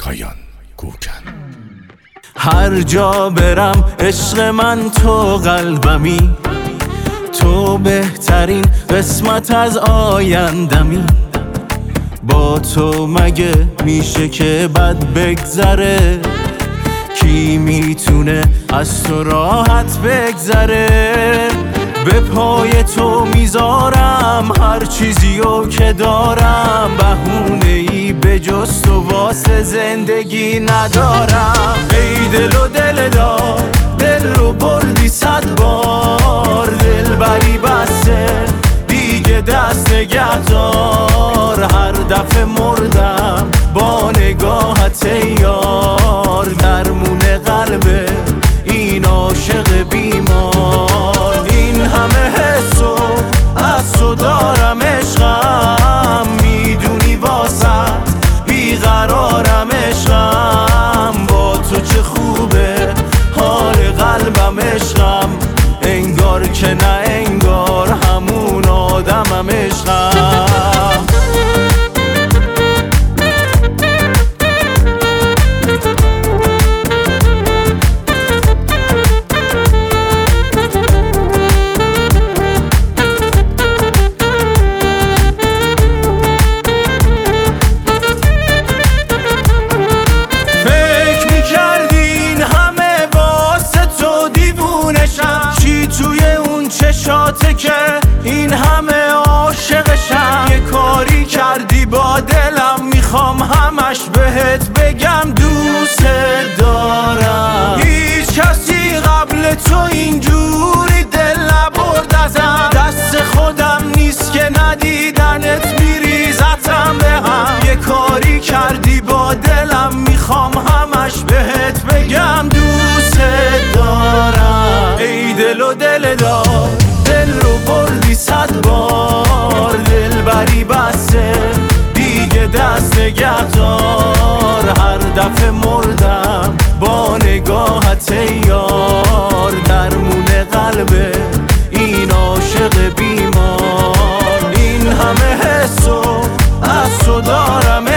شایان گوکن. هر جا برم عشق من تو قلبمی، تو بهترین قسمت از آیندمی. با تو مگه میشه که بد بگذره؟ کی میتونه از تو راحت بگذره؟ به پای تو میذارم هر چیزیو که دارم، بهونه ای به جز تو واسه زندگی ندارم. ای دل و دل دار، دل رو بردی 100 بار، دل بری بسته دیگه دست نگه دار. هر دفعه مردم با نگاهت یار، درمون قلب این عاشق بیمار. این همه حسو از تو دارم عشقم، میدونی واسه بیقرارم عشقم. با تو چه خوبه حال قلبم عشقم، انگار که نه انگار همون آدمم عشقم. چشاته که این همه عاشقشم، یه کاری کردی با دلم، میخوام همش بهت بگم دوست دارم. هیچ کسی قبل تو اینجوری دل نبرد ازم، دست خودم نیست که ندیدنت میریزتم به هم. یه کاری کردی با دلم، میخوام همش بهت بگم دوست دارم. ای دل و دل دار، دل رو بردی 100 بار، دل بری بسته دیگه دست نگه دار. هر دفعه مردم با نگاهت یار، درمون قلب این عاشق بیمار. این همه حسو از تو دارم